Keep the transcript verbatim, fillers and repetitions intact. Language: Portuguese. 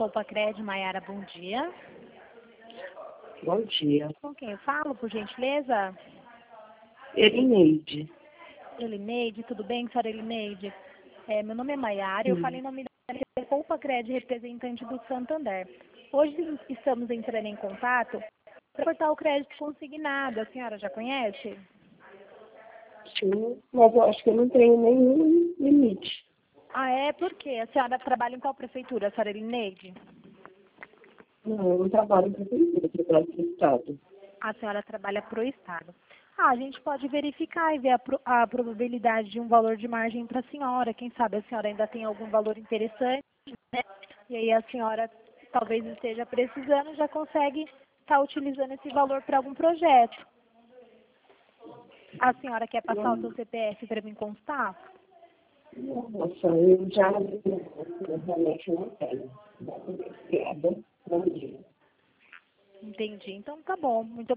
Poupa-Cred, Maiara, bom dia. Bom dia. Com quem eu falo, por gentileza? Elineide. Elineide, tudo bem, senhora Elineide? É, meu nome é Maiara, eu Sim. falei em nome da Poupa-Cred, representante do Santander. Hoje estamos entrando em contato para cortar o crédito consignado. A senhora já conhece? Sim, mas eu acho que eu não tenho nenhum limite. Ah, é? Por quê? A senhora trabalha em qual prefeitura, senhora Elineide? Não, eu não trabalho para prefeitura, eu trabalho para o Estado. A senhora trabalha para o Estado. Ah, a gente pode verificar e ver a, pro, a probabilidade de um valor de margem para a senhora. Quem sabe a senhora ainda tem algum valor interessante, né? E aí a senhora talvez esteja precisando, já consegue estar utilizando esse valor para algum projeto. A senhora quer passar o seu C P F para me constar? Nossa, eu já eu realmente não tenho. Obrigada. Bom dia. Entendi. Então tá bom. Muito